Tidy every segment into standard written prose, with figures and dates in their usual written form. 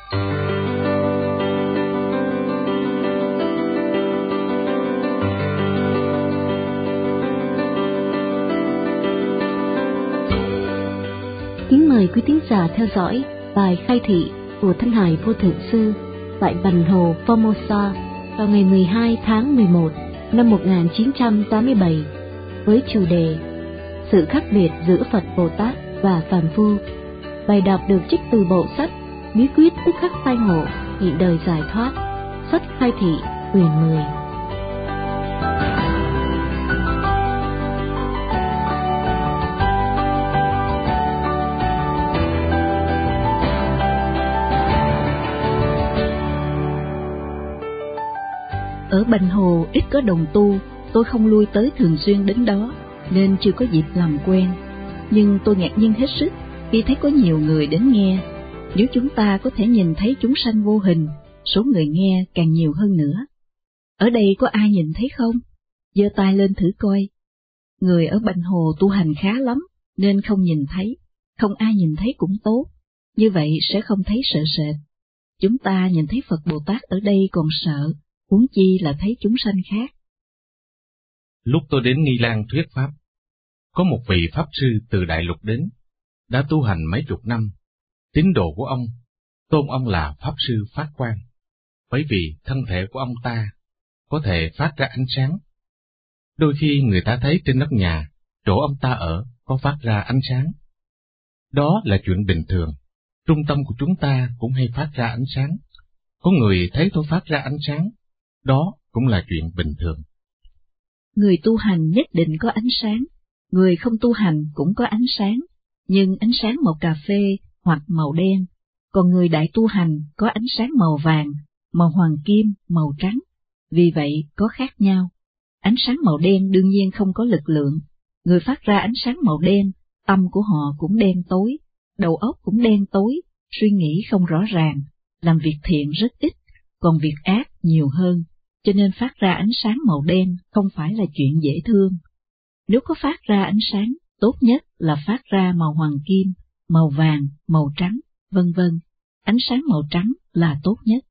Kính mời quý thính giả theo dõi bài khai thị của Thanh Hải Vô Thượng Sư tại Bành Hồ Formosa vào ngày 12 tháng 11 năm 1987 với chủ đề Sự khác biệt giữa Phật Bồ Tát và phàm phu. Bài đọc được trích từ bộ sách Bí quyết tức khắc khai ngộ, nhịn đời giải thoát, sách khai thị quyển 10. Ở Bành Hồ ít có đồng tu, tôi không lui tới thường xuyên đến đó, nên chưa có dịp làm quen. Nhưng tôi ngạc nhiên hết sức khi thấy có nhiều người đến nghe. Nếu chúng ta có thể nhìn thấy chúng sanh vô hình, số người nghe càng nhiều hơn nữa. Ở đây có ai nhìn thấy không? Giơ tay lên thử coi. Người ở Bành Hồ tu hành khá lắm, nên không nhìn thấy. Không ai nhìn thấy cũng tốt, như vậy sẽ không thấy sợ sệt. Chúng ta nhìn thấy Phật Bồ Tát ở đây còn sợ, huống chi là thấy chúng sanh khác. Lúc tôi đến Nghi Lan thuyết pháp, có một vị Pháp Sư từ Đại Lục đến, đã tu hành mấy chục năm. Tín đồ của ông tôn ông là Pháp Sư Phát Quang, bởi vì thân thể của ông ta có thể phát ra ánh sáng. Đôi khi người ta thấy trên nóc nhà, chỗ ông ta ở có phát ra ánh sáng. Đó là chuyện bình thường, trung tâm của chúng ta cũng hay phát ra ánh sáng. Có người thấy tôi phát ra ánh sáng, đó cũng là chuyện bình thường. Người tu hành nhất định có ánh sáng, người không tu hành cũng có ánh sáng, nhưng ánh sáng màu cà phê hoặc màu đen, còn người đại tu hành có ánh sáng màu vàng, màu hoàng kim, màu trắng, vì vậy có khác nhau. Ánh sáng màu đen đương nhiên không có lực lượng, người phát ra ánh sáng màu đen, tâm của họ cũng đen tối, đầu óc cũng đen tối, suy nghĩ không rõ ràng, làm việc thiện rất ít, còn việc ác nhiều hơn, cho nên phát ra ánh sáng màu đen không phải là chuyện dễ thương. Nếu có phát ra ánh sáng, tốt nhất là phát ra màu hoàng kim, màu vàng, màu trắng, vân vân. Ánh sáng màu trắng là tốt nhất.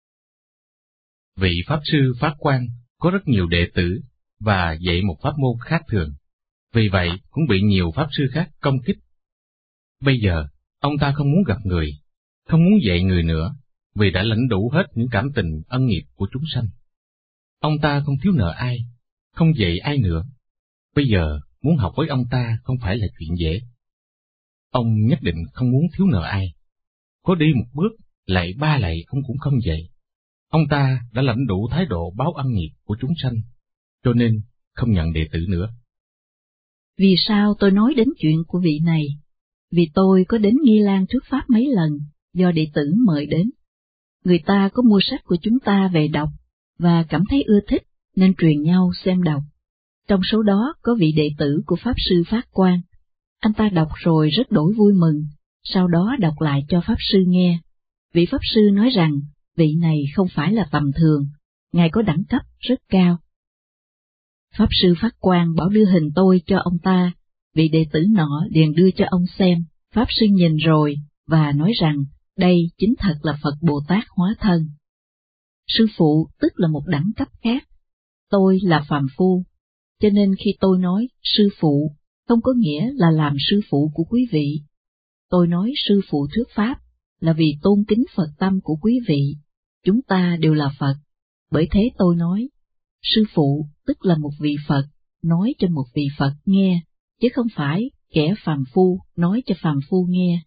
Vị Pháp Sư Phát Quang có rất nhiều đệ tử và dạy một pháp môn khác thường, vì vậy cũng bị nhiều Pháp Sư khác công kích. Bây giờ, ông ta không muốn gặp người, không muốn dạy người nữa, vì đã lãnh đủ hết những cảm tình ân nghiệp của chúng sanh. Ông ta không thiếu nợ ai, không dạy ai nữa. Bây giờ, muốn học với ông ta không phải là chuyện dễ. Ông nhất định không muốn thiếu nợ ai. Có đi một bước, lạy ba lạy ông cũng không dạy. Ông ta đã lãnh đủ thái độ báo ân nghiệp của chúng sanh, cho nên không nhận đệ tử nữa. Vì sao tôi nói đến chuyện của vị này? Vì tôi có đến Nghi Lan thuyết pháp mấy lần, do đệ tử mời đến. Người ta có mua sách của chúng ta về đọc, và cảm thấy ưa thích, nên truyền nhau xem đọc. Trong số đó có vị đệ tử của Pháp Sư Phát Quang. Anh ta đọc rồi rất đổi vui mừng, sau đó đọc lại cho Pháp Sư nghe. Vị Pháp Sư nói rằng, vị này không phải là tầm thường, ngài có đẳng cấp rất cao. Pháp Sư Phát Quang bảo đưa hình tôi cho ông ta, vị đệ tử nọ liền đưa cho ông xem. Pháp Sư nhìn rồi, và nói rằng, đây chính thật là Phật Bồ Tát hóa thân. Sư phụ tức là một đẳng cấp khác, tôi là phàm phu, cho nên khi tôi nói sư phụ, không có nghĩa là làm sư phụ của quý vị. Tôi nói sư phụ thuyết pháp, là vì tôn kính Phật tâm của quý vị, chúng ta đều là Phật, bởi thế tôi nói, sư phụ tức là một vị Phật, nói cho một vị Phật nghe, chứ không phải kẻ phàm phu nói cho phàm phu nghe.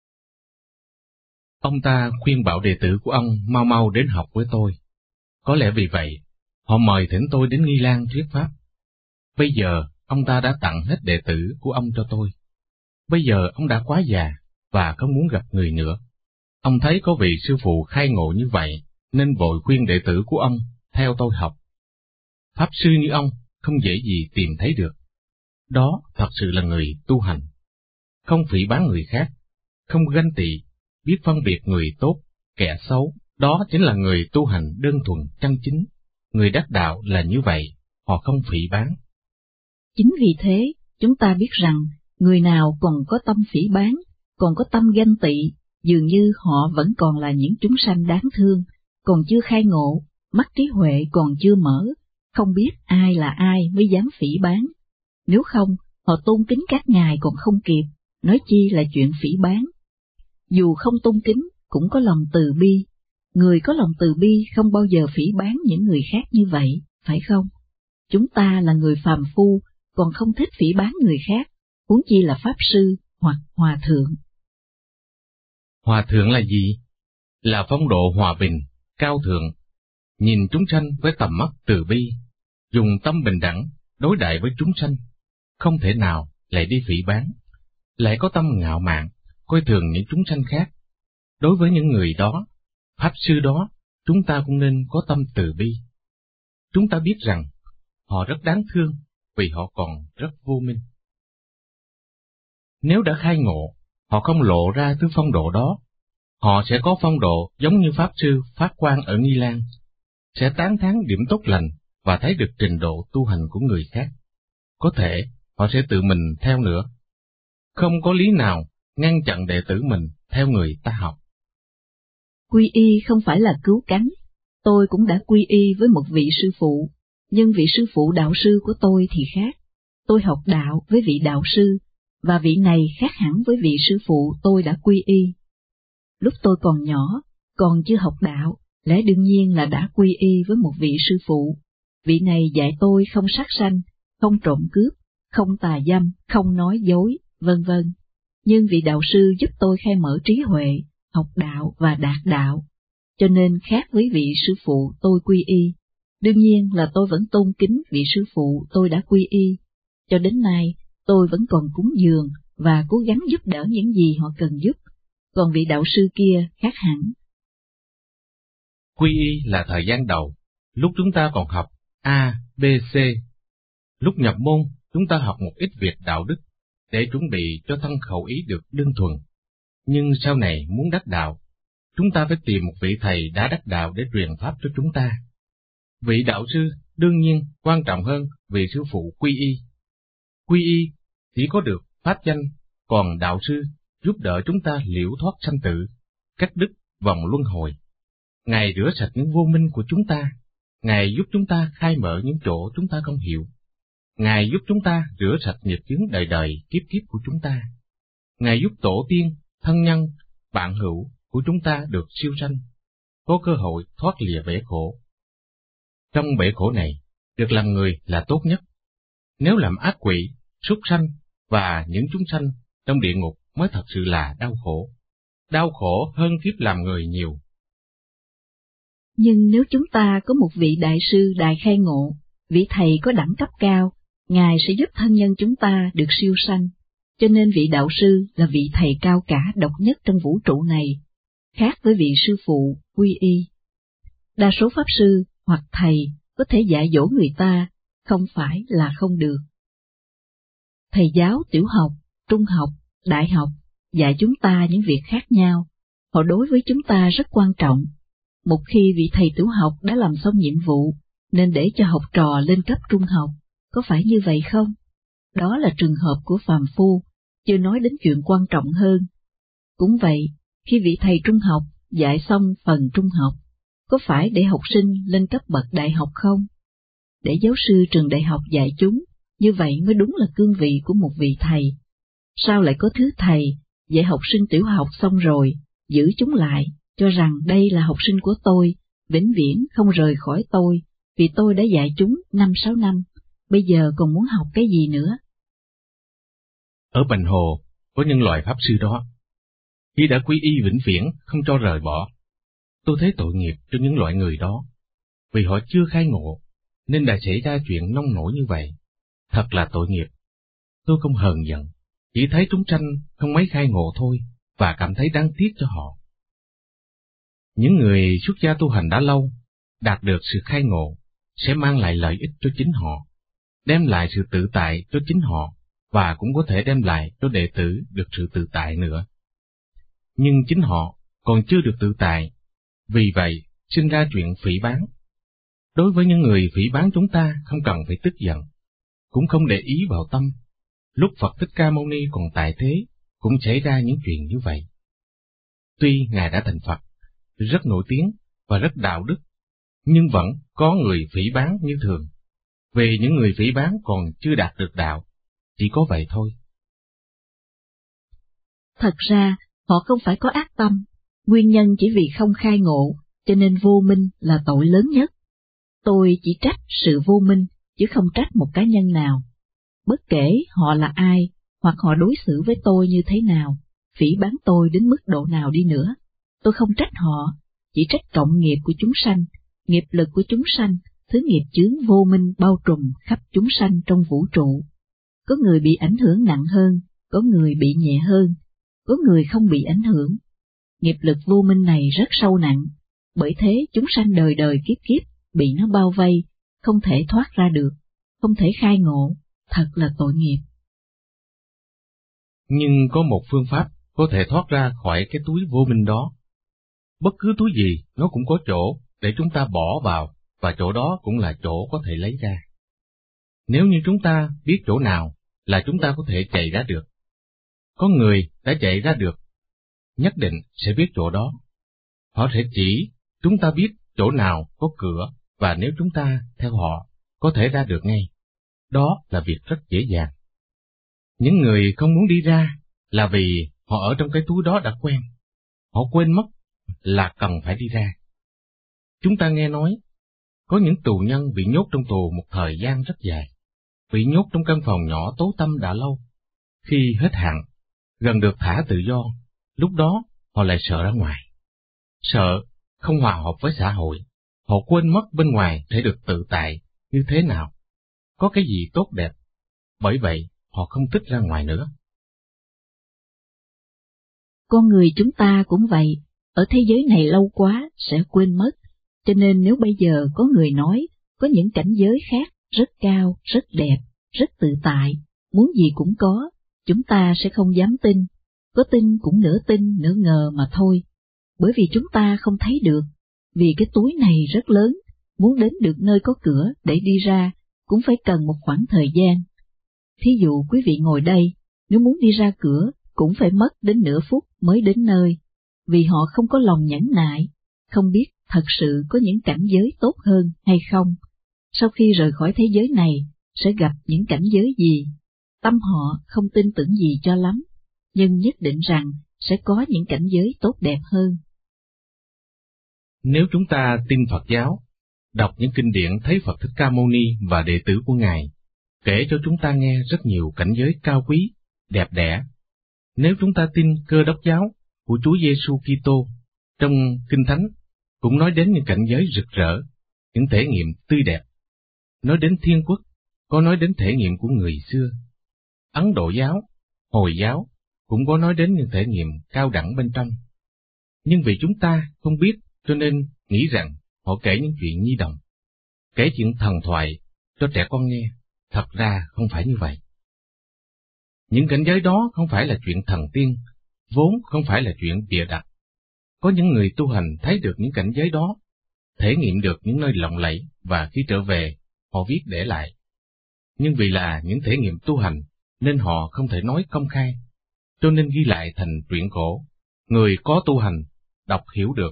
Ông ta khuyên bảo đệ tử của ông mau mau đến học với tôi. Có lẽ vì vậy, họ mời thỉnh tôi đến Nghi Lan thuyết pháp. Bây giờ, ông ta đã tặng hết đệ tử của ông cho tôi. Bây giờ ông đã quá già, và không muốn gặp người nữa. Ông thấy có vị sư phụ khai ngộ như vậy, nên vội khuyên đệ tử của ông theo tôi học. Pháp sư như ông không dễ gì tìm thấy được. Đó thật sự là người tu hành. Không phỉ báng người khác, không ganh tị, biết phân biệt người tốt, kẻ xấu. Đó chính là người tu hành đơn thuần chân chính. Người đắc đạo là như vậy, họ không phỉ báng. Chính vì thế, chúng ta biết rằng, người nào còn có tâm phỉ báng, còn có tâm ganh tị, Dường như họ vẫn còn là những chúng sanh đáng thương, còn chưa khai ngộ, mắt trí huệ còn chưa mở, không biết ai là ai mới dám phỉ báng. Nếu không, họ tôn kính các ngài còn không kịp, nói chi là chuyện phỉ báng. Dù không tôn kính, cũng có lòng từ bi. Người có lòng từ bi không bao giờ phỉ báng những người khác như vậy, phải không? Chúng ta là người phàm phu, còn không thích phỉ báng người khác, huống chi là pháp sư hoặc hòa thượng. Hòa thượng là gì? Là phong độ hòa bình, cao thượng, nhìn chúng sanh với tầm mắt từ bi, dùng tâm bình đẳng đối đãi với chúng sanh, không thể nào lại đi phỉ báng, lại có tâm ngạo mạn, coi thường những chúng sanh khác. Đối với những người đó, pháp sư đó, chúng ta cũng nên có tâm từ bi. Chúng ta biết rằng họ rất đáng thương vì họ còn rất vô minh. Nếu đã khai ngộ, họ không lộ ra thứ phong độ đó. Họ sẽ có phong độ giống như Pháp Sư phát quang ở Nghi Lan, sẽ tán thán điểm tốt lành và thấy được trình độ tu hành của người khác. Có thể họ sẽ tự mình theo nữa. Không có lý nào ngăn chặn đệ tử mình theo người ta học. Quy y không phải là cứu cánh. Tôi cũng đã quy y với một vị sư phụ, nhưng vị sư phụ đạo sư của tôi thì khác. Tôi học đạo với vị đạo sư, và vị này khác hẳn với vị sư phụ tôi đã quy y. Lúc tôi còn nhỏ, còn chưa học đạo, lẽ đương nhiên là đã quy y với một vị sư phụ. Vị này dạy tôi không sát sanh, không trộm cướp, không tà dâm, không nói dối, vân vân. Nhưng vị đạo sư giúp tôi khai mở trí huệ, học đạo và đạt đạo, cho nên khác với vị sư phụ tôi quy y. Đương nhiên là tôi vẫn tôn kính vị sư phụ tôi đã quy y. Cho đến nay, tôi vẫn còn cúng dường và cố gắng giúp đỡ những gì họ cần giúp. Còn vị đạo sư kia khác hẳn. Quy y là thời gian đầu, lúc chúng ta còn học A, B, C. Lúc nhập môn, chúng ta học một ít việc đạo đức, để chuẩn bị cho thân khẩu ý được đơn thuần. Nhưng sau này muốn đắc đạo, chúng ta phải tìm một vị thầy đã đắc đạo để truyền pháp cho chúng ta. Vị đạo sư đương nhiên quan trọng hơn vị sư phụ quy y. Quy y chỉ có được pháp danh, còn đạo sư giúp đỡ chúng ta liễu thoát sanh tử, cắt đứt vòng luân hồi. Ngài rửa sạch những vô minh của chúng ta, Ngài giúp chúng ta khai mở những chỗ chúng ta không hiểu. Ngài giúp chúng ta rửa sạch nghiệp chướng đời đời kiếp kiếp của chúng ta. Ngài giúp tổ tiên, thân nhân, bạn hữu của chúng ta được siêu sanh, có cơ hội thoát lìa bể khổ. Trong bể khổ này, được làm người là tốt nhất. Nếu làm ác quỷ, súc sanh và những chúng sanh trong địa ngục mới thật sự là đau khổ hơn kiếp làm người nhiều. Nhưng nếu chúng ta có một vị đại sư đại khai ngộ, vị thầy có đẳng cấp cao, Ngài sẽ giúp thân nhân chúng ta được siêu sanh, cho nên vị đạo sư là vị thầy cao cả độc nhất trong vũ trụ này, khác với vị sư phụ quy y. Đa số pháp sư hoặc thầy có thể dạy dỗ người ta, không phải là không được. Thầy giáo tiểu học, trung học, đại học dạy chúng ta những việc khác nhau, họ đối với chúng ta rất quan trọng. Một khi vị thầy tiểu học đã làm xong nhiệm vụ, nên để cho học trò lên cấp trung học, có phải như vậy không? Đó là trường hợp của phàm phu, chưa nói đến chuyện quan trọng hơn. Cũng vậy, khi vị thầy trung học dạy xong phần trung học, có phải để học sinh lên cấp bậc đại học không? Để giáo sư trường đại học dạy chúng, như vậy mới đúng là cương vị của một vị thầy. Sao lại có thứ thầy dạy học sinh tiểu học xong rồi, giữ chúng lại, cho rằng đây là học sinh của tôi, vĩnh viễn không rời khỏi tôi, vì tôi đã dạy chúng 5-6 năm, bây giờ còn muốn học cái gì nữa? Ở Bành Hồ, có những loại pháp sư đó. Khi đã quy y vĩnh viễn, không cho rời bỏ, tôi thấy tội nghiệp cho những loại người đó, vì họ chưa khai ngộ, nên đã xảy ra chuyện nông nổi như vậy. Thật là tội nghiệp. Tôi không hờn giận, chỉ thấy chúng sanh không mấy khai ngộ thôi, và cảm thấy đáng tiếc cho họ. Những người xuất gia tu hành đã lâu, đạt được sự khai ngộ, sẽ mang lại lợi ích cho chính họ, đem lại sự tự tại cho chính họ, và cũng có thể đem lại cho đệ tử được sự tự tại nữa. Nhưng chính họ còn chưa được tự tại, vì vậy sinh ra chuyện phỉ báng. Đối với những người phỉ báng chúng ta không cần phải tức giận, cũng không để ý vào tâm. Lúc Phật Thích Ca Mâu Ni còn tại thế, cũng xảy ra những chuyện như vậy. Tuy Ngài đã thành Phật, rất nổi tiếng và rất đạo đức, nhưng vẫn có người phỉ báng như thường. Về những người phỉ báng còn chưa đạt được đạo, chỉ có vậy thôi. Thật ra, họ không phải có ác tâm, nguyên nhân chỉ vì không khai ngộ, cho nên vô minh là tội lớn nhất. Tôi chỉ trách sự vô minh, chứ không trách một cá nhân nào. Bất kể họ là ai, hoặc họ đối xử với tôi như thế nào, phỉ báng tôi đến mức độ nào đi nữa, tôi không trách họ, chỉ trách cộng nghiệp của chúng sanh, nghiệp lực của chúng sanh, thứ nghiệp chướng vô minh bao trùm khắp chúng sanh trong vũ trụ. Có người bị ảnh hưởng nặng hơn, có người bị nhẹ hơn, có người không bị ảnh hưởng. Nghiệp lực vô minh này rất sâu nặng, bởi thế chúng sanh đời đời kiếp kiếp bị nó bao vây, không thể thoát ra được, không thể khai ngộ, thật là tội nghiệp. Nhưng có một phương pháp có thể thoát ra khỏi cái túi vô minh đó. Bất cứ túi gì nó cũng có chỗ để chúng ta bỏ vào, và chỗ đó cũng là chỗ có thể lấy ra. Nếu như chúng ta biết chỗ nào là chúng ta có thể chạy ra được. Có người đã chạy ra được, nhất định sẽ biết chỗ đó. Họ sẽ chỉ chúng ta biết chỗ nào có cửa, và nếu chúng ta theo họ có thể ra được ngay. Đó là việc rất dễ dàng. Những người không muốn đi ra là vì họ ở trong cái túi đó đã quen. Họ quên mất là cần phải đi ra. Chúng ta nghe nói, có những tù nhân bị nhốt trong tù một thời gian rất dài, bị nhốt trong căn phòng nhỏ tối tăm đã lâu. Khi hết hạn, gần được thả tự do, lúc đó họ lại sợ ra ngoài. Sợ không hòa hợp với xã hội, họ quên mất bên ngoài sẽ được tự tại như thế nào, có cái gì tốt đẹp, bởi vậy họ không thích ra ngoài nữa. Con người chúng ta cũng vậy, ở thế giới này lâu quá sẽ quên mất, cho nên nếu bây giờ có người nói có những cảnh giới khác rất cao, rất đẹp, rất tự tại, muốn gì cũng có, chúng ta sẽ không dám tin, có tin cũng nửa tin nửa ngờ mà thôi, bởi vì chúng ta không thấy được, vì cái túi này rất lớn, muốn đến được nơi có cửa để đi ra cũng phải cần một khoảng thời gian. Thí dụ quý vị ngồi đây, nếu muốn đi ra cửa cũng phải mất đến nửa phút mới đến nơi, vì họ không có lòng nhẫn nại, không biết thật sự có những cảnh giới tốt hơn hay không, sau khi rời khỏi thế giới này sẽ gặp những cảnh giới gì. Tâm họ không tin tưởng gì cho lắm, nhưng nhất định rằng sẽ có những cảnh giới tốt đẹp hơn. Nếu chúng ta tin Phật giáo, đọc những kinh điển thấy Phật Thích Ca Mâu Ni và đệ tử của Ngài, kể cho chúng ta nghe rất nhiều cảnh giới cao quý, đẹp đẽ. Nếu chúng ta tin Cơ Đốc giáo của Chúa Giêsu Kitô, trong Kinh Thánh cũng nói đến những cảnh giới rực rỡ, những thể nghiệm tươi đẹp. Nói đến Thiên Quốc, có nói đến thể nghiệm của người xưa. Ấn Độ giáo, Hồi giáo cũng có nói đến những thể nghiệm cao đẳng bên trong. Nhưng vì chúng ta không biết, cho nên nghĩ rằng họ kể những chuyện nhi đồng, kể chuyện thần thoại cho trẻ con nghe. Thật ra không phải như vậy. Những cảnh giới đó không phải là chuyện thần tiên, vốn không phải là chuyện bịa đặt. Có những người tu hành thấy được những cảnh giới đó, thể nghiệm được những nơi lộng lẫy, và khi trở về, họ viết để lại. Nhưng vì là những thể nghiệm tu hành, nên họ không thể nói công khai, cho nên ghi lại thành truyện cổ. Người có tu hành, đọc hiểu được.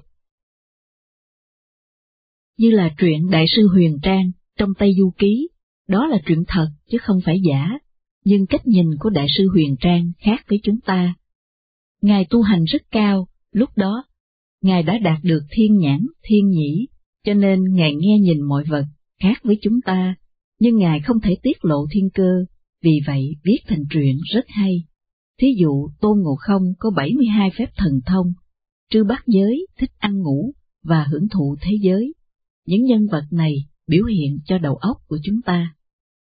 Như là truyện Đại sư Huyền Trang trong Tây Du Ký, đó là truyện thật chứ không phải giả, nhưng cách nhìn của Đại sư Huyền Trang khác với chúng ta. Ngài tu hành rất cao, lúc đó, Ngài đã đạt được thiên nhãn, thiên nhĩ, cho nên Ngài nghe nhìn mọi vật khác với chúng ta, nhưng Ngài không thể tiết lộ thiên cơ, vì vậy viết thành truyện rất hay. Thí dụ Tôn Ngộ Không có 72 phép thần thông, trư bát giới thích ăn ngủ và hưởng thụ thế giới. Những nhân vật này biểu hiện cho đầu óc của chúng ta.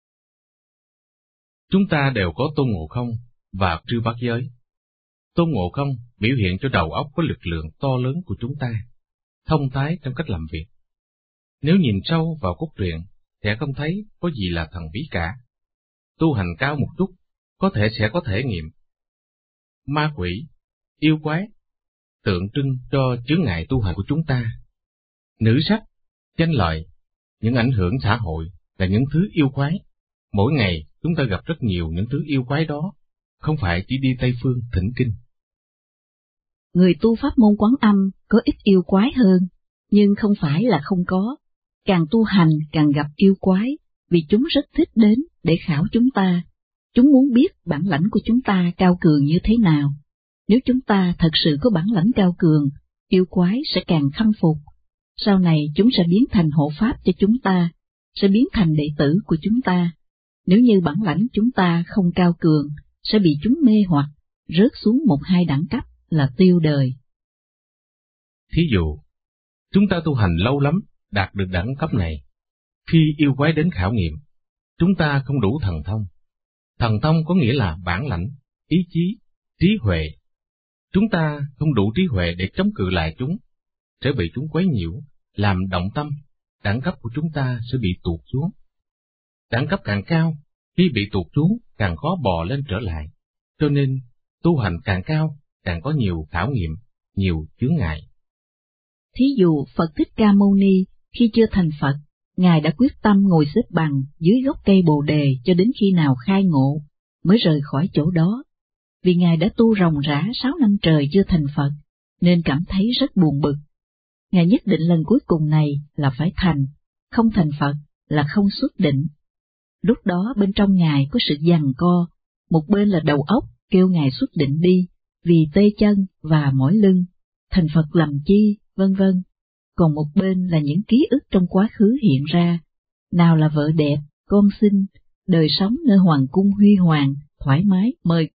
Chúng ta đều có Tôn Ngộ Không và trư bát giới. Tôn Ngộ Không biểu hiện cho đầu óc có lực lượng to lớn của chúng ta, thông thái trong cách làm việc. Nếu nhìn sâu vào cốt truyện, sẽ không thấy có gì là thần bí cả. Tu hành cao một chút, có thể sẽ có thể nghiệm. Ma quỷ, yêu quái, tượng trưng cho chướng ngại tu hành của chúng ta. Nữ sắc, tranh lợi, những ảnh hưởng xã hội là những thứ yêu quái. Mỗi ngày chúng ta gặp rất nhiều những thứ yêu quái đó, không phải chỉ đi Tây Phương thỉnh kinh. Người tu pháp môn Quán Âm có ít yêu quái hơn, nhưng không phải là không có. Càng tu hành càng gặp yêu quái, vì chúng rất thích đến để khảo chúng ta. Chúng muốn biết bản lãnh của chúng ta cao cường như thế nào. Nếu chúng ta thật sự có bản lãnh cao cường, yêu quái sẽ càng khâm phục. Sau này chúng sẽ biến thành hộ pháp cho chúng ta, sẽ biến thành đệ tử của chúng ta. Nếu như bản lãnh chúng ta không cao cường, sẽ bị chúng mê hoặc, rớt xuống 1-2 đẳng cấp là tiêu đời. Thí dụ, chúng ta tu hành lâu lắm, đạt được đẳng cấp này. Khi yêu quái đến khảo nghiệm, chúng ta không đủ thần thông. Thần thông có nghĩa là bản lãnh, ý chí, trí huệ. Chúng ta không đủ trí huệ để chống cự lại chúng, sẽ bị chúng quấy nhiễu, làm động tâm, đẳng cấp của chúng ta sẽ bị tụt xuống. Đẳng cấp càng cao, khi bị tụt xuống càng khó bò lên trở lại, cho nên tu hành càng cao, càng có nhiều khảo nghiệm, nhiều chướng ngại. Thí dụ Phật Thích Ca Mâu Ni khi chưa thành Phật, Ngài đã quyết tâm ngồi xếp bằng dưới gốc cây Bồ Đề cho đến khi nào khai ngộ, mới rời khỏi chỗ đó. Vì Ngài đã tu ròng rã 6 năm trời chưa thành Phật, nên cảm thấy rất buồn bực. Ngài nhất định lần cuối cùng này là phải thành, không thành Phật là không xuất định. Lúc đó bên trong Ngài có sự giằng co, một bên là đầu óc kêu Ngài xuất định đi, vì tê chân và mỏi lưng, thành Phật làm chi, vân vân. Còn một bên là những ký ức trong quá khứ hiện ra, nào là vợ đẹp, con xinh, đời sống nơi hoàng cung huy hoàng, thoải mái, mời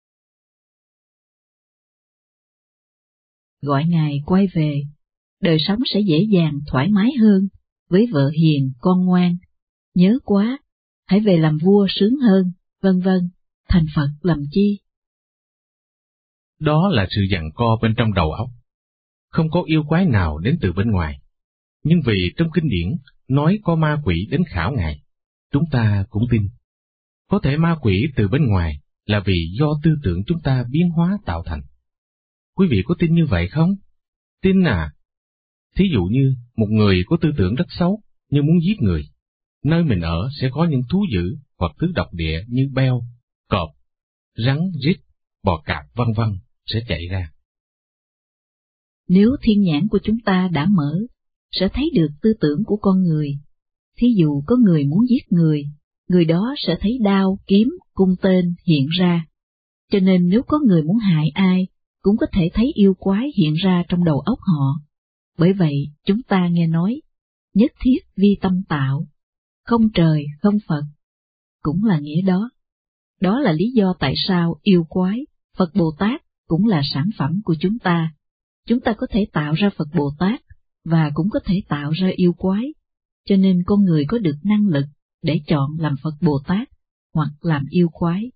gọi Ngài quay về, đời sống sẽ dễ dàng thoải mái hơn, với vợ hiền, con ngoan, nhớ quá, hãy về làm vua sướng hơn, vân vân, thành Phật làm chi. Đó là sự giằng co bên trong đầu óc. Không có yêu quái nào đến từ bên ngoài. Nhưng vì trong kinh điển nói có ma quỷ đến khảo Ngài, chúng ta cũng tin. Có thể ma quỷ từ bên ngoài là vì do tư tưởng chúng ta biến hóa tạo thành. Quý vị có tin như vậy không? Tin à? Thí dụ như một người có tư tưởng rất xấu như muốn giết người, nơi mình ở sẽ có những thú dữ hoặc thứ độc địa như beo, cọp, rắn, rít, bò cạp vân vân sẽ chạy ra. Nếu thiên nhãn của chúng ta đã mở, sẽ thấy được tư tưởng của con người. Thí dụ có người muốn giết người, người đó sẽ thấy đao, kiếm, cung tên hiện ra. Cho nên nếu có người muốn hại ai, cũng có thể thấy yêu quái hiện ra trong đầu óc họ. Bởi vậy, chúng ta nghe nói, nhất thiết vi tâm tạo, không trời, không Phật, cũng là nghĩa đó. Đó là lý do tại sao yêu quái, Phật Bồ Tát cũng là sản phẩm của chúng ta. Chúng ta có thể tạo ra Phật Bồ Tát, và cũng có thể tạo ra yêu quái, cho nên con người có được năng lực để chọn làm Phật Bồ Tát hoặc làm yêu quái.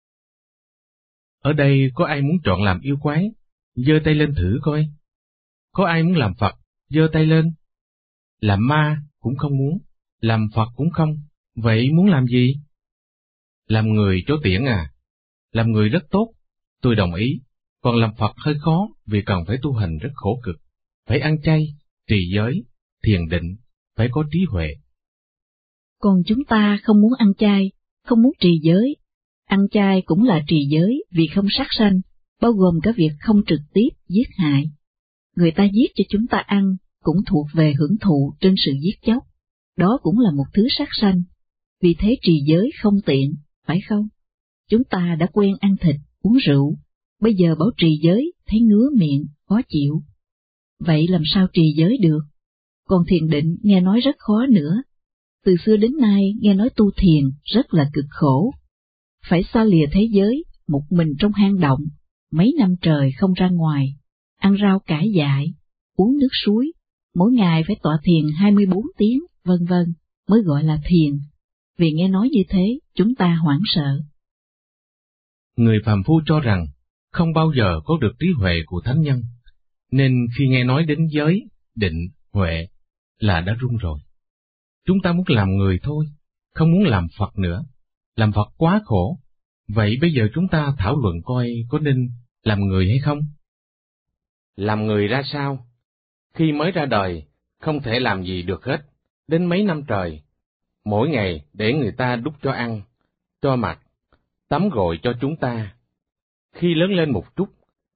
Ở đây có ai muốn chọn làm yêu quái? Giơ tay lên thử coi. Có ai muốn làm Phật? Giơ tay lên. Làm ma cũng không muốn, làm Phật cũng không, vậy muốn làm gì? Làm người chó tiễn à? Làm người rất tốt, tôi đồng ý, còn làm Phật hơi khó vì cần phải tu hành rất khổ cực, phải ăn chay, trì giới, thiền định, phải có trí huệ. Còn chúng ta không muốn ăn chay, không muốn trì giới. Ăn chay cũng là trì giới vì không sát sanh, bao gồm cả việc không trực tiếp giết hại. Người ta giết cho chúng ta ăn cũng thuộc về hưởng thụ trên sự giết chóc, đó cũng là một thứ sát sanh, vì thế trì giới không tiện, phải không? Chúng ta đã quen ăn thịt, uống rượu, bây giờ bảo trì giới thấy ngứa miệng, khó chịu. Vậy làm sao trì giới được? Còn thiền định nghe nói rất khó nữa. Từ xưa đến nay nghe nói tu thiền rất là cực khổ. Phải xa lìa thế giới, một mình trong hang động, mấy năm trời không ra ngoài, ăn rau cải dại, uống nước suối, mỗi ngày phải tọa thiền 24 tiếng, vân vân, mới gọi là thiền. Vì nghe nói như thế, chúng ta hoảng sợ. Người phàm phu cho rằng không bao giờ có được trí huệ của thánh nhân, nên khi nghe nói đến giới, định, huệ là đã run rồi. Chúng ta muốn làm người thôi, không muốn làm Phật nữa. Làm Phật quá khổ, vậy bây giờ chúng ta thảo luận coi có nên làm người hay không? Làm người ra sao? Khi mới ra đời, không thể làm gì được hết, đến mấy năm trời, mỗi ngày để người ta đút cho ăn, cho mặc, tắm gội cho chúng ta. Khi lớn lên một chút,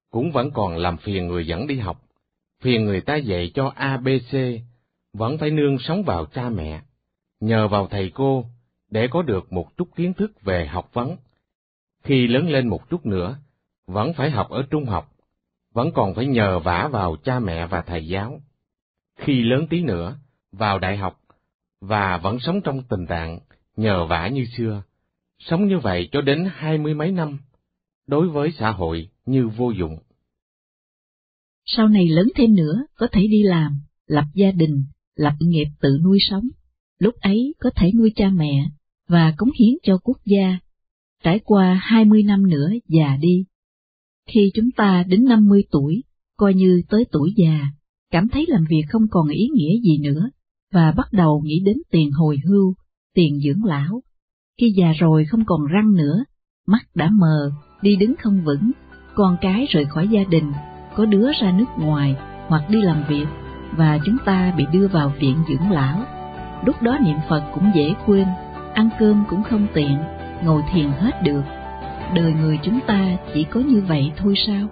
cũng vẫn còn làm phiền người dẫn đi học, phiền người ta dạy cho ABC, vẫn phải nương sống vào cha mẹ, nhờ vào thầy cô để có được một chút kiến thức về học vấn. Khi lớn lên một chút nữa, vẫn phải học ở trung học, vẫn còn phải nhờ vả vào cha mẹ và thầy giáo. Khi lớn tí nữa, vào đại học, và vẫn sống trong tình trạng nhờ vả như xưa, sống như vậy cho đến 20 mấy năm, đối với xã hội như vô dụng. Sau này lớn thêm nữa, có thể đi làm, lập gia đình, lập nghiệp tự nuôi sống. Lúc ấy có thể nuôi cha mẹ và cống hiến cho quốc gia. Trải qua 20 năm nữa già đi. Khi chúng ta đến 50 tuổi, coi như tới tuổi già, cảm thấy làm việc không còn ý nghĩa gì nữa, và bắt đầu nghĩ đến tiền hồi hưu, tiền dưỡng lão. Khi già rồi không còn răng nữa, mắt đã mờ, đi đứng không vững, con cái rời khỏi gia đình, có đứa ra nước ngoài hoặc đi làm việc, và chúng ta bị đưa vào viện dưỡng lão. Lúc đó niệm Phật cũng dễ quên, ăn cơm cũng không tiện, ngồi thiền hết được. Đời người chúng ta chỉ có như vậy thôi sao?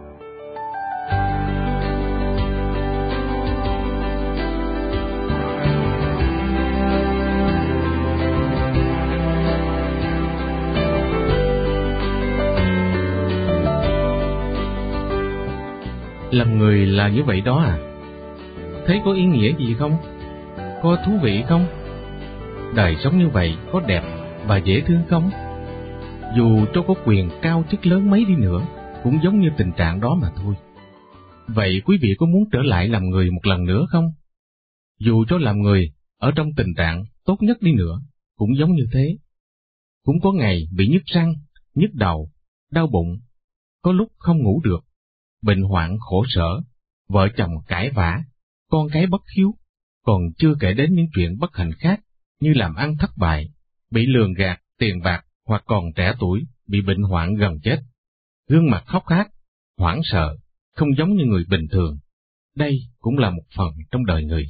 Làm người là như vậy đó à? Thấy có ý nghĩa gì không? Có thú vị không? Đời sống như vậy có đẹp và dễ thương không? Dù cho có quyền cao chức lớn mấy đi nữa, cũng giống như tình trạng đó mà thôi. Vậy quý vị có muốn trở lại làm người một lần nữa không? Dù cho làm người ở trong tình trạng tốt nhất đi nữa, cũng giống như thế. Cũng có ngày bị nhức răng, nhức đầu, đau bụng, có lúc không ngủ được, bệnh hoạn khổ sở, vợ chồng cãi vã, con cái bất hiếu, còn chưa kể đến những chuyện bất hạnh khác như làm ăn thất bại, bị lường gạt tiền bạc, hoặc còn trẻ tuổi bị bệnh hoạn gần chết. Gương mặt hốc hác, hoảng sợ, không giống như người bình thường. Đây cũng là một phần trong đời người.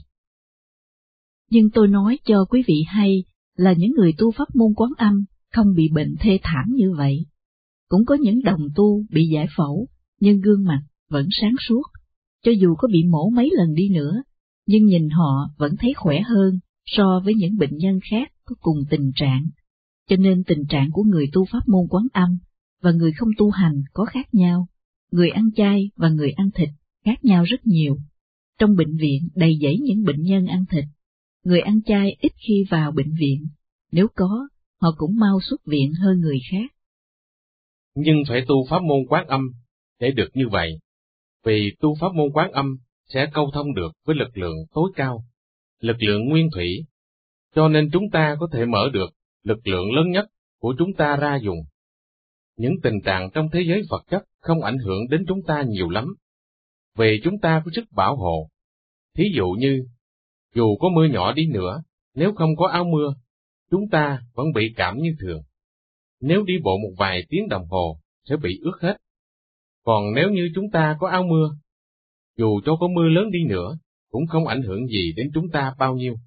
Nhưng tôi nói cho quý vị hay là những người tu pháp môn Quán Âm không bị bệnh thê thảm như vậy. Cũng có những đồng tu bị giải phẫu, nhưng gương mặt vẫn sáng suốt. Cho dù có bị mổ mấy lần đi nữa, nhưng nhìn họ vẫn thấy khỏe hơn so với những bệnh nhân khác có cùng tình trạng. Cho nên tình trạng của người tu pháp môn Quán Âm và người không tu hành có khác nhau, người ăn chay và người ăn thịt khác nhau rất nhiều. Trong bệnh viện đầy dẫy những bệnh nhân ăn thịt, người ăn chay ít khi vào bệnh viện, nếu có, họ cũng mau xuất viện hơn người khác. Nhưng phải tu pháp môn Quán Âm để được như vậy, vì tu pháp môn Quán Âm sẽ câu thông được với lực lượng tối cao, lực lượng nguyên thủy, cho nên chúng ta có thể mở được lực lượng lớn nhất của chúng ta ra dùng. Những tình trạng trong thế giới vật chất không ảnh hưởng đến chúng ta nhiều lắm, vì chúng ta có sức bảo hộ. Thí dụ như, dù có mưa nhỏ đi nữa, nếu không có áo mưa, chúng ta vẫn bị cảm như thường. Nếu đi bộ một vài tiếng đồng hồ, sẽ bị ướt hết. Còn nếu như chúng ta có áo mưa, dù cho có mưa lớn đi nữa, cũng không ảnh hưởng gì đến chúng ta bao nhiêu.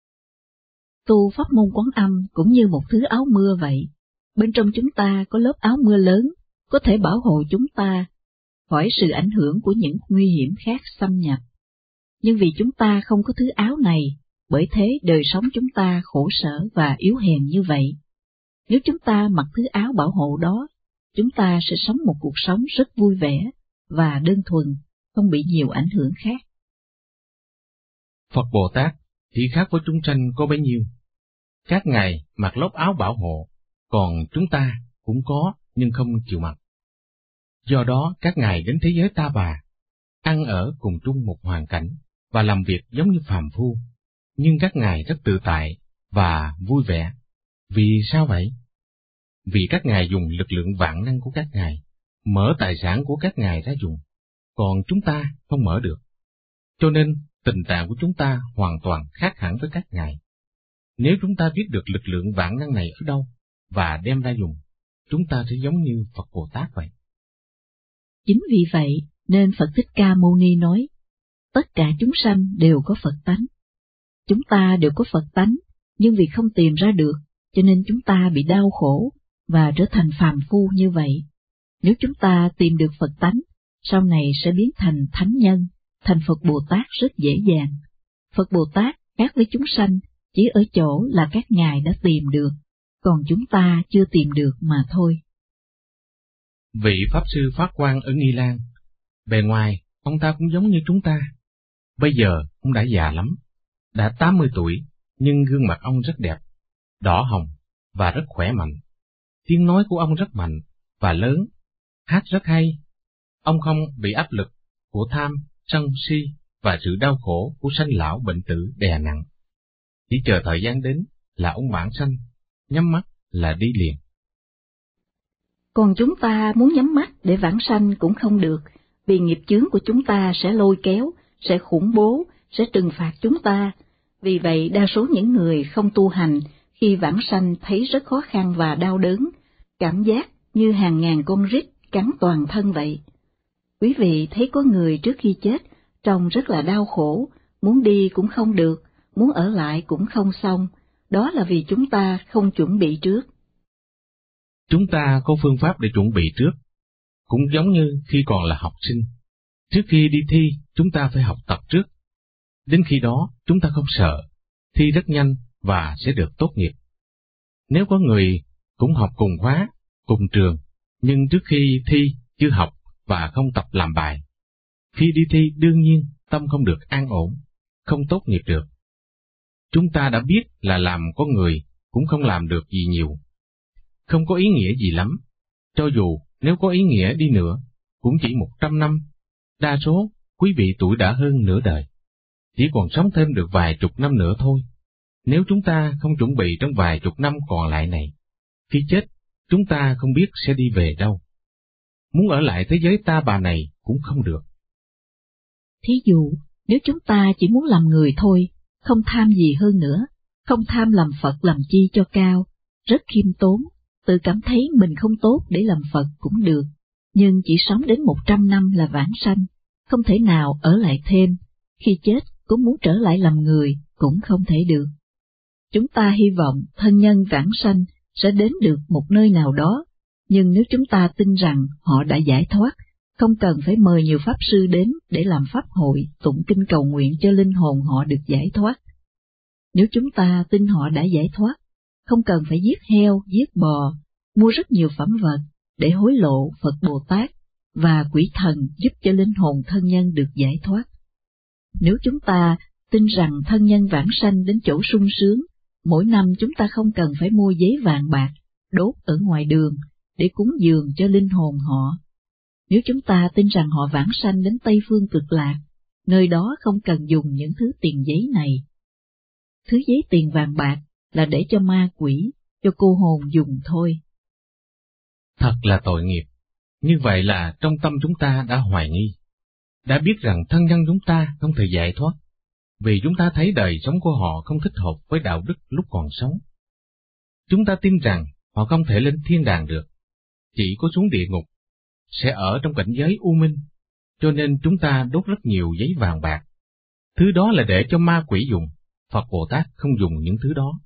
Tu pháp môn Quán Âm cũng như một thứ áo mưa vậy. Bên trong chúng ta có lớp áo mưa lớn, có thể bảo hộ chúng ta khỏi sự ảnh hưởng của những nguy hiểm khác xâm nhập. Nhưng vì chúng ta không có thứ áo này, bởi thế đời sống chúng ta khổ sở và yếu hèn như vậy. Nếu chúng ta mặc thứ áo bảo hộ đó, chúng ta sẽ sống một cuộc sống rất vui vẻ và đơn thuần, không bị nhiều ảnh hưởng khác. Phật Bồ Tát chỉ khác với chúng sanh có bấy nhiêu. Các ngài mặc lớp áo bảo hộ, còn chúng ta cũng có nhưng không chịu mặc. Do đó các ngài đến thế giới ta bà, ăn ở cùng chung một hoàn cảnh và làm việc giống như phàm phu, nhưng các ngài rất tự tại và vui vẻ. Vì sao vậy? Vì các ngài dùng lực lượng vạn năng của các ngài, mở tài sản của các ngài ra dùng, còn chúng ta không mở được. Cho nên tình trạng của chúng ta hoàn toàn khác hẳn với các ngài. Nếu chúng ta biết được lực lượng vạn năng này ở đâu và đem ra dùng, chúng ta sẽ giống như Phật Bồ Tát vậy. Chính vì vậy nên Phật Thích Ca Mâu Ni nói, tất cả chúng sanh đều có Phật tánh. Chúng ta đều có Phật tánh, nhưng vì không tìm ra được, cho nên chúng ta bị đau khổ và trở thành phàm phu như vậy. Nếu chúng ta tìm được Phật tánh, sau này sẽ biến thành thánh nhân, thành Phật Bồ Tát rất dễ dàng. Phật Bồ Tát khác với chúng sanh chỉ ở chỗ là các ngài đã tìm được, còn chúng ta chưa tìm được mà thôi. Vị Pháp Sư phát quang ở Nghi Lan, bề ngoài ông ta cũng giống như chúng ta. Bây giờ ông đã già lắm, đã 80 tuổi, nhưng gương mặt ông rất đẹp, đỏ hồng và rất khỏe mạnh. Tiếng nói của ông rất mạnh và lớn, hát rất hay. Ông không bị áp lực của tham, sân si và sự đau khổ của sanh lão bệnh tử đè nặng. Chỉ chờ thời gian đến là ông vãng sanh, nhắm mắt là đi liền. Còn chúng ta muốn nhắm mắt để vãng sanh cũng không được, vì nghiệp chướng của chúng ta sẽ lôi kéo, sẽ khủng bố, sẽ trừng phạt chúng ta. Vì vậy đa số những người không tu hành khi vãng sanh thấy rất khó khăn và đau đớn, cảm giác như hàng ngàn con rít cắn toàn thân vậy. Quý vị thấy có người trước khi chết trông rất là đau khổ, muốn đi cũng không được, muốn ở lại cũng không xong, đó là vì chúng ta không chuẩn bị trước. Chúng ta có phương pháp để chuẩn bị trước, cũng giống như khi còn là học sinh. Trước khi đi thi, chúng ta phải học tập trước. Đến khi đó, chúng ta không sợ, thi rất nhanh và sẽ được tốt nghiệp. Nếu có người cũng học cùng khóa, cùng trường, nhưng trước khi thi chưa học và không tập làm bài, khi đi thi đương nhiên tâm không được an ổn, không tốt nghiệp được. Chúng ta đã biết là làm con người cũng không làm được gì nhiều, không có ý nghĩa gì lắm. Cho dù nếu có ý nghĩa đi nữa, cũng chỉ 100 năm, đa số quý vị tuổi đã hơn nửa đời, chỉ còn sống thêm được vài chục năm nữa thôi. Nếu chúng ta không chuẩn bị trong vài chục năm còn lại này, khi chết, chúng ta không biết sẽ đi về đâu. Muốn ở lại thế giới ta bà này cũng không được. Thí dụ, nếu chúng ta chỉ muốn làm người thôi, không tham gì hơn nữa, không tham làm Phật làm chi cho cao, rất khiêm tốn, tự cảm thấy mình không tốt để làm Phật cũng được, nhưng chỉ sống đến 100 năm là vãng sanh, không thể nào ở lại thêm, khi chết cũng muốn trở lại làm người cũng không thể được. Chúng ta hy vọng thân nhân vãng sanh sẽ đến được một nơi nào đó, nhưng nếu chúng ta tin rằng họ đã giải thoát, không cần phải mời nhiều pháp sư đến để làm pháp hội, tụng kinh cầu nguyện cho linh hồn họ được giải thoát. Nếu chúng ta tin họ đã giải thoát, không cần phải giết heo, giết bò, mua rất nhiều phẩm vật để hối lộ Phật Bồ Tát và quỷ thần giúp cho linh hồn thân nhân được giải thoát. Nếu chúng ta tin rằng thân nhân vãng sanh đến chỗ sung sướng, mỗi năm chúng ta không cần phải mua giấy vàng bạc, đốt ở ngoài đường để cúng dường cho linh hồn họ. Nếu chúng ta tin rằng họ vãng sanh đến Tây Phương Cực Lạc, nơi đó không cần dùng những thứ tiền giấy này. Thứ giấy tiền vàng bạc là để cho ma quỷ, cho cô hồn dùng thôi. Thật là tội nghiệp. Như vậy là trong tâm chúng ta đã hoài nghi, đã biết rằng thân nhân chúng ta không thể giải thoát, vì chúng ta thấy đời sống của họ không thích hợp với đạo đức lúc còn sống. Chúng ta tin rằng họ không thể lên thiên đàng được, chỉ có xuống địa ngục, sẽ ở trong cảnh giới u minh, cho nên chúng ta đốt rất nhiều giấy vàng bạc. Thứ đó là để cho ma quỷ dùng, Phật Bồ Tát không dùng những thứ đó.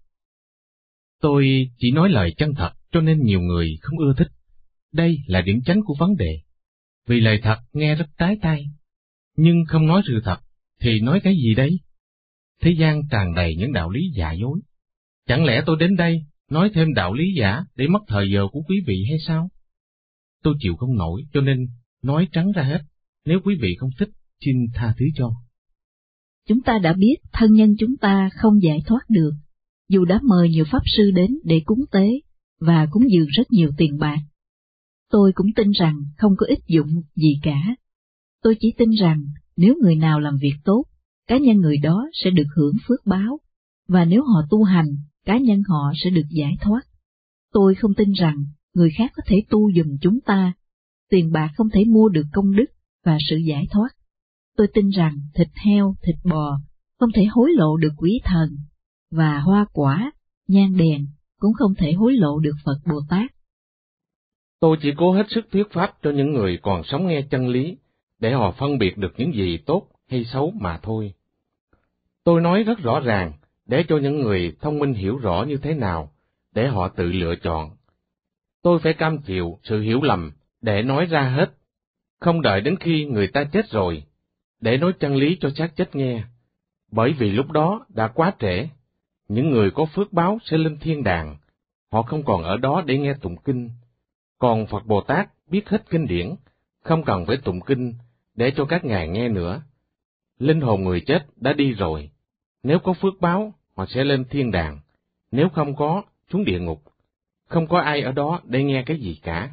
Tôi chỉ nói lời chân thật cho nên nhiều người không ưa thích. Đây là điểm chánh của vấn đề. Vì lời thật nghe rất trái tai, nhưng không nói sự thật thì nói cái gì đấy? Thế gian tràn đầy những đạo lý giả dối. Chẳng lẽ tôi đến đây nói thêm đạo lý giả để mất thời giờ của quý vị hay sao? Tôi chịu không nổi cho nên nói trắng ra hết. Nếu quý vị không thích, xin tha thứ cho. Chúng ta đã biết thân nhân chúng ta không giải thoát được, dù đã mời nhiều pháp sư đến để cúng tế và cúng dường rất nhiều tiền bạc. Tôi cũng tin rằng không có ích dụng gì cả. Tôi chỉ tin rằng nếu người nào làm việc tốt, cá nhân người đó sẽ được hưởng phước báo, và nếu họ tu hành, cá nhân họ sẽ được giải thoát. Tôi không tin rằng người khác có thể tu giùm chúng ta. Tiền bạc không thể mua được công đức và sự giải thoát. Tôi tin rằng thịt heo, thịt bò không thể hối lộ được quý thần, và hoa quả, nhang đèn cũng không thể hối lộ được Phật Bồ Tát. Tôi chỉ cố hết sức thuyết pháp cho những người còn sống nghe chân lý, để họ phân biệt được những gì tốt hay xấu mà thôi. Tôi nói rất rõ ràng, để cho những người thông minh hiểu rõ như thế nào, để họ tự lựa chọn. Tôi phải cam chịu sự hiểu lầm, để nói ra hết. không đợi đến khi người ta chết rồi, để nói chân lý cho xác chết nghe, bởi vì lúc đó đã quá trễ. Những người có phước báo sẽ lên thiên đàng, họ không còn ở đó để nghe tụng kinh. Còn Phật Bồ Tát biết hết kinh điển, không cần phải tụng kinh để cho các ngài nghe nữa. Linh hồn người chết đã đi rồi, nếu có phước báo, họ sẽ lên thiên đàng, nếu không có, xuống địa ngục. Không có ai ở đó để nghe cái gì cả.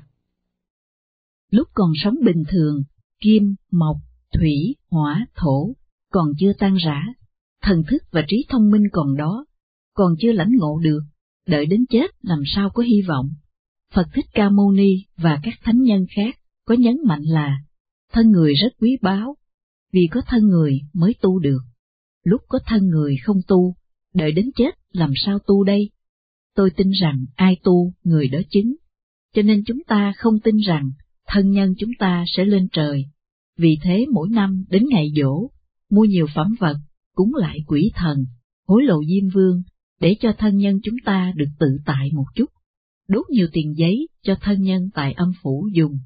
Lúc còn sống bình thường, kim, mộc, thủy, hỏa, thổ còn chưa tan rã, thần thức và trí thông minh còn đó, còn chưa lãnh ngộ được, đợi đến chết làm sao có hy vọng. Phật Thích Ca Mâu Ni và các thánh nhân khác có nhấn mạnh là thân người rất quý báu, vì có thân người mới tu được. Lúc có thân người không tu, đợi đến chết làm sao tu đây? Tôi tin rằng ai tu, người đó chứng, cho nên chúng ta không tin rằng thân nhân chúng ta sẽ lên trời. Vì thế mỗi năm đến ngày giỗ, mua nhiều phẩm vật, cúng lại quỷ thần, hối lộ Diêm Vương, để cho thân nhân chúng ta được tự tại một chút, đốt nhiều tiền giấy cho thân nhân tại âm phủ dùng.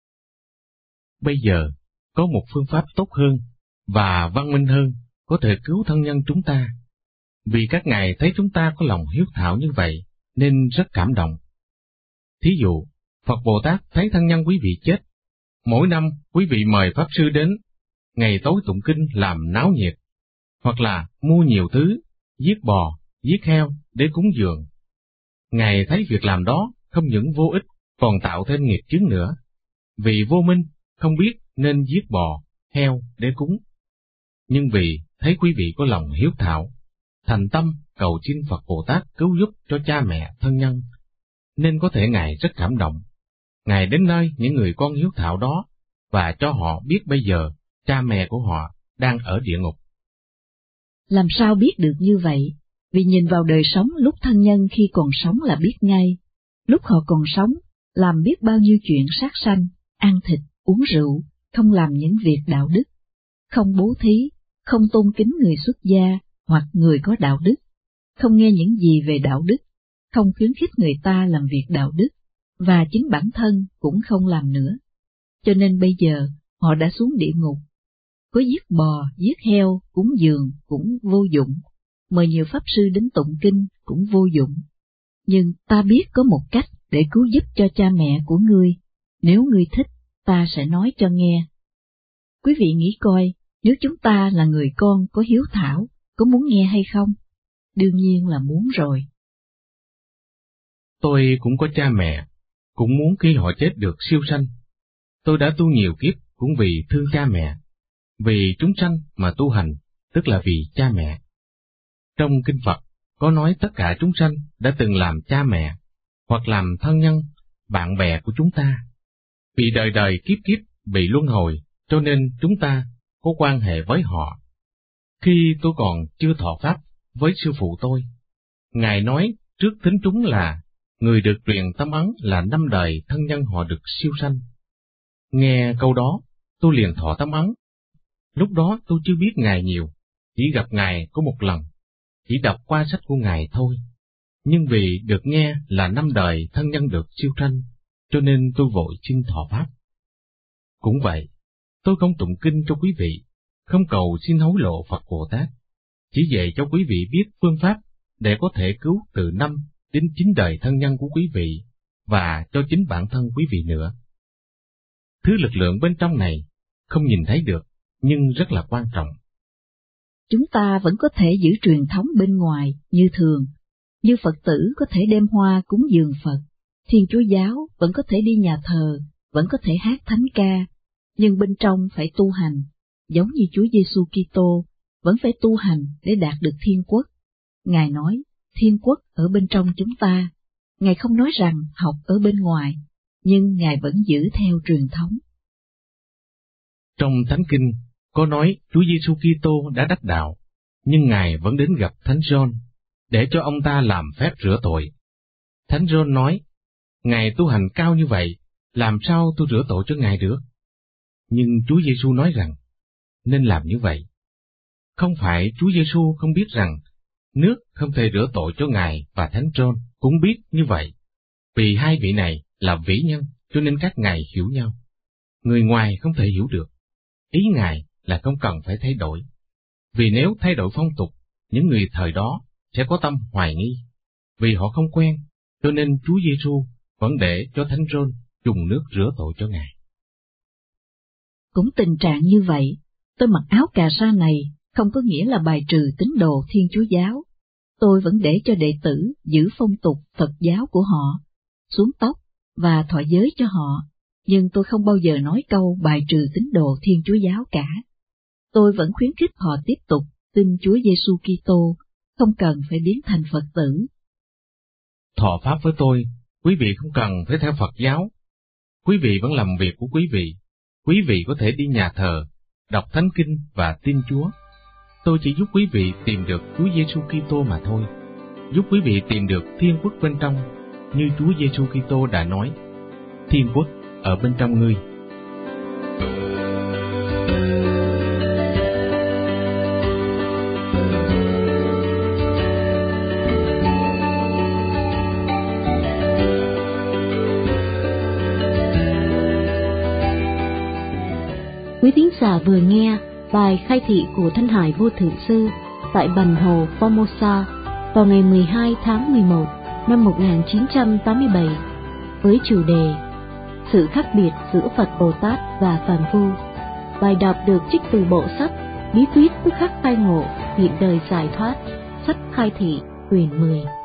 Bây giờ, có một phương pháp tốt hơn và văn minh hơn có thể cứu thân nhân chúng ta. Vì các ngài thấy chúng ta có lòng hiếu thảo như vậy, nên rất cảm động. Thí dụ, Phật Bồ Tát thấy thân nhân quý vị chết. Mỗi năm, quý vị mời Pháp Sư đến, ngày tối tụng kinh làm náo nhiệt, hoặc là mua nhiều thứ, giết bò, giết heo để cúng dường. Ngài thấy việc làm đó không những vô ích, còn tạo thêm nghiệp chướng nữa. Vì vô minh, không biết nên giết bò, heo để cúng. Nhưng vì thấy quý vị có lòng hiếu thảo, thành tâm cầu xin Phật Bồ Tát cứu giúp cho cha mẹ thân nhân, nên có thể Ngài rất cảm động. Ngài đến nơi những người con hiếu thảo đó, và cho họ biết bây giờ cha mẹ của họ đang ở địa ngục. Làm sao biết được như vậy? Vì nhìn vào đời sống lúc thân nhân khi còn sống là biết ngay. Lúc họ còn sống, làm biết bao nhiêu chuyện sát sanh, ăn thịt, uống rượu, không làm những việc đạo đức, không bố thí, không tôn kính người xuất gia hoặc người có đạo đức, không nghe những gì về đạo đức, không khuyến khích người ta làm việc đạo đức, và chính bản thân cũng không làm nữa. Cho nên bây giờ họ đã xuống địa ngục. Có giết bò, giết heo, cúng dường cũng vô dụng, mời nhiều pháp sư đến tụng kinh cũng vô dụng. Nhưng ta biết có một cách để cứu giúp cho cha mẹ của ngươi, nếu ngươi thích, ta sẽ nói cho nghe. Quý vị nghĩ coi, nếu chúng ta là người con có hiếu thảo, có muốn nghe hay không? Đương nhiên là muốn rồi. Tôi cũng có cha mẹ, cũng muốn khi họ chết được siêu sanh. Tôi đã tu nhiều kiếp cũng vì thương cha mẹ, vì chúng sanh mà tu hành, tức là vì cha mẹ. Trong Kinh Phật có nói tất cả chúng sanh đã từng làm cha mẹ, hoặc làm thân nhân, bạn bè của chúng ta. Vì đời đời kiếp kiếp bị luân hồi, cho nên chúng ta có quan hệ với họ. Khi tôi còn chưa thọ pháp với sư phụ tôi, Ngài nói trước thính chúng là người được truyền tâm ấn là 5 đời thân nhân họ được siêu sanh. Nghe câu đó, tôi liền thọ tâm ấn. Lúc đó tôi chưa biết Ngài nhiều, chỉ gặp Ngài có một lần, chỉ đọc qua sách của Ngài thôi. Nhưng vì được nghe là 5 đời thân nhân được siêu sanh, cho nên tôi vội xin thọ pháp. Cũng vậy, tôi không tụng kinh cho quý vị, không cầu xin hối lộ Phật Bồ Tát, chỉ dạy cho quý vị biết phương pháp để có thể cứu từ 5 đến 9 đời thân nhân của quý vị, và cho chính bản thân quý vị nữa. Thứ lực lượng bên trong này không nhìn thấy được, nhưng rất là quan trọng. Chúng ta vẫn có thể giữ truyền thống bên ngoài như thường, như Phật tử có thể đem hoa cúng dường Phật, Thiên Chúa giáo vẫn có thể đi nhà thờ, vẫn có thể hát thánh ca, nhưng bên trong phải tu hành, giống như Chúa Giêsu Kitô vẫn phải tu hành để đạt được thiên quốc. Ngài nói, thiên quốc ở bên trong chúng ta. Ngài không nói rằng học ở bên ngoài, nhưng Ngài vẫn giữ theo truyền thống. Trong Thánh Kinh có nói Chúa Giêsu Kitô đã đắc đạo, nhưng Ngài vẫn đến gặp Thánh Gioan để cho ông ta làm phép rửa tội. Thánh Gioan nói, Ngài tu hành cao như vậy, làm sao tôi rửa tội cho Ngài được? Nhưng Chúa Giêsu nói rằng, nên làm như vậy. Không phải Chúa Giêsu không biết rằng nước không thể rửa tội cho Ngài, và Thánh Gioan cũng biết như vậy. Vì hai vị này là vĩ nhân, cho nên các ngài hiểu nhau. người ngoài không thể hiểu được. Ý Ngài là không cần phải thay đổi. Vì nếu thay đổi phong tục, những người thời đó sẽ có tâm hoài nghi. Vì họ không quen, cho nên Chúa Giêsu vẫn để cho Thánh Rôn dùng nước rửa tội cho Ngài. Cũng tình trạng như vậy, tôi mặc áo cà sa này không có nghĩa là bài trừ tín đồ Thiên Chúa giáo. Tôi vẫn để cho đệ tử giữ phong tục Phật giáo của họ, xuống tóc và thọ giới cho họ, nhưng tôi không bao giờ nói câu bài trừ tín đồ Thiên Chúa giáo cả. Tôi vẫn khuyến khích họ tiếp tục tin Chúa Giêsu Kitô, không cần phải biến thành Phật tử. Thọ pháp với tôi, quý vị không cần phải theo Phật giáo. Quý vị vẫn làm việc của quý vị. Quý vị có thể đi nhà thờ, đọc Thánh Kinh và tin Chúa. Tôi chỉ giúp quý vị tìm được Chúa Giêsu Kitô mà thôi, giúp quý vị tìm được Thiên Quốc bên trong, như Chúa Giêsu Kitô đã nói: Thiên Quốc ở bên trong ngươi. Quý thính giả vừa nghe bài khai thị của Thanh Hải Vô Thượng Sư tại Bành Hồ, Formosa vào ngày 12 tháng 11 năm 1987 với chủ đề Sự khác biệt giữa Phật Bồ Tát và phàm phu. Bài đọc được trích từ bộ sách Bí quyết tức khắc khai ngộ, hiện đời giải thoát, sách khai thị quyển 10.